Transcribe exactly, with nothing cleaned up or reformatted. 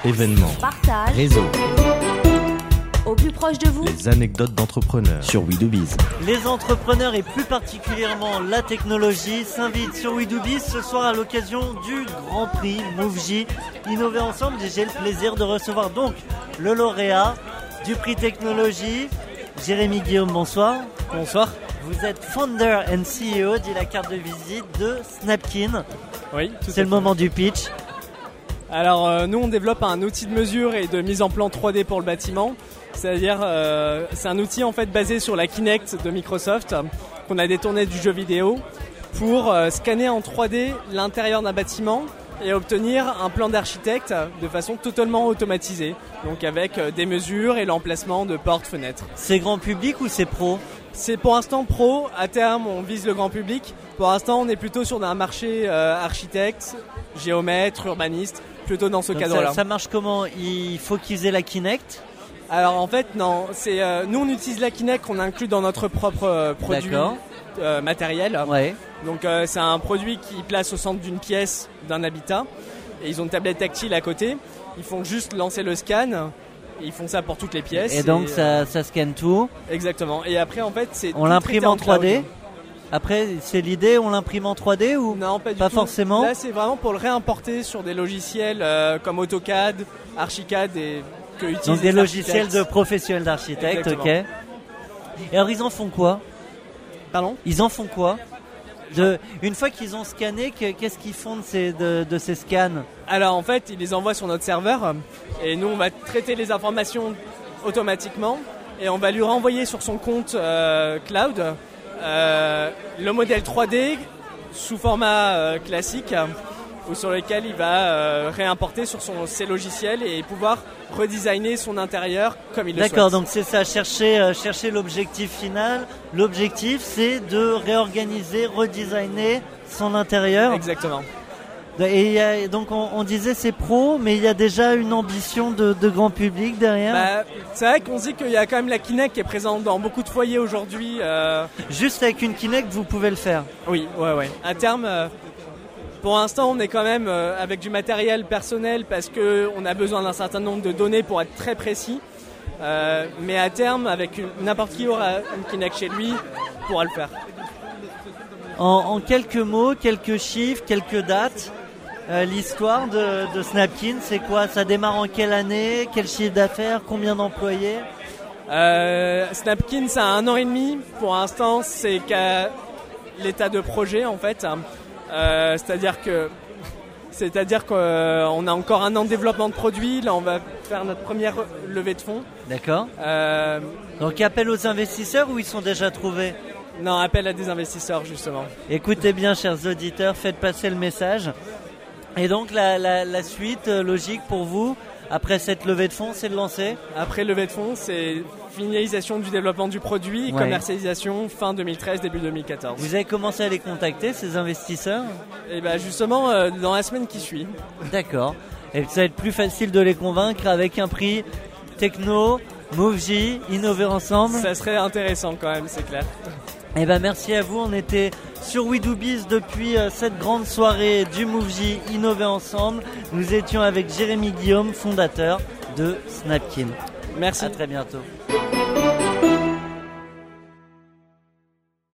événements, partage, réseau, au plus proche de vous. les anecdotes d'entrepreneurs sur WeDoBiz. Les entrepreneurs et plus particulièrement la technologie s'invitent sur WeDoBiz ce soir à l'occasion du Grand Prix MoveJ Innover Ensemble. Et j'ai le plaisir de recevoir donc le lauréat du prix technologie, Jérémy Guillaume. Bonsoir. Bonsoir. Vous êtes founder and C E O, dit la carte de visite, de Snapkin. Oui, tout C'est à le fait. moment du pitch. Alors euh, nous on développe un outil de mesure et de mise en plan trois D pour le bâtiment. C'est-à-dire euh, c'est un outil en fait basé sur la Kinect de Microsoft qu'on a détourné du jeu vidéo pour euh, scanner en trois D l'intérieur d'un bâtiment et obtenir un plan d'architecte de façon totalement automatisée. Donc avec euh, des mesures et l'emplacement de portes, fenêtres. C'est grand public ou c'est pro ? C'est pour l'instant pro, à terme on vise le grand public. Pour l'instant on est plutôt sur un marché euh, architecte, géomètre, urbaniste, plutôt dans ce Donc cadre-là. ça, ça marche comment ? Il faut qu'ils aient la Kinect ? Alors en fait non, c'est euh, nous on utilise la Kinect qu'on inclut dans notre propre euh, produit euh, matériel. Ouais. Donc euh, c'est un produit qui place au centre d'une pièce d'un habitat et ils ont une tablette tactile à côté. Ils font juste lancer le scan. Et ils font ça pour toutes les pièces. Et donc et, ça, euh, ça scanne tout. Exactement. Et après en fait c'est On tout l'imprime traité en trois D. cloud. Après c'est l'idée, on l'imprime en trois D ou Non, pas du pas tout. forcément. Là, c'est vraiment pour le réimporter sur des logiciels euh, comme AutoCAD, Archicad et que utilisent Donc des les logiciels de architectes. professionnels d'architectes, ok. Exactement. Et alors ils en font quoi ? Pardon ? Ils en font quoi ? De, une fois qu'ils ont scanné, que- qu'est-ce qu'ils font de ces, de, de ces scans ? Alors en fait, ils les envoient sur notre serveur et nous on va traiter les informations automatiquement et on va lui renvoyer sur son compte euh, cloud euh, le modèle trois D sous format euh, classique ou sur lequel il va euh, réimporter sur son, ses logiciels et pouvoir redesigner son intérieur comme il le souhaite. D'accord, donc c'est ça, chercher, euh, chercher l'objectif final. L'objectif c'est de réorganiser, redesigner son intérieur. Exactement. Et il y a- donc on, on disait c'est pro, mais il y a déjà une ambition de, de grand public derrière. Bah, c'est vrai qu'on se dit qu'il y a quand même la Kinect qui est présente dans beaucoup de foyers aujourd'hui. euh, Juste avec une Kinect, vous pouvez le faire. Oui, ouais, ouais. À terme, euh, pour l'instant, on est quand même euh, avec du matériel personnel parce que on a besoin d'un certain nombre de données pour être très précis. Euh, mais à terme, avec une- n'importe qui aura une Kinect chez lui, pourra le faire. En, en quelques mots, quelques chiffres, quelques dates, euh, l'histoire de, de Snapkin, c'est quoi ? Ça démarre en quelle année ? Quel chiffre d'affaires ? Combien d'employés ? Euh, Snapkin, ça a un an et demi. Pour l'instant, c'est qu'à l'état de projet en fait. Euh, c'est-à-dire que, c'est-à-dire qu'on a encore un an de développement de produit. Là, on va faire notre première levée de fonds. D'accord. Euh, Donc appel aux investisseurs ou ils sont déjà trouvés ? non, appel à des investisseurs justement. Écoutez bien, chers auditeurs, faites passer le message. Et donc la, la, la suite euh, logique pour vous, après cette levée de fonds, c'est de lancer ? Après levée de fonds, c'est finalisation du développement du produit, Ouais. commercialisation fin deux mille treize, début deux mille quatorze. Vous avez commencé à les contacter, ces investisseurs ? Et ben justement, euh, dans la semaine qui suit. D'accord. Et ça va être plus facile de les convaincre avec un prix techno, MoveJ, Innover Ensemble. Ça serait intéressant quand même, c'est clair. Eh ben merci à vous, on était sur WeDoBiz depuis euh, cette grande soirée du MoveJ Innover Ensemble. Nous étions avec Jérémy Guillaume, fondateur de Snapkin. Merci. À très bientôt.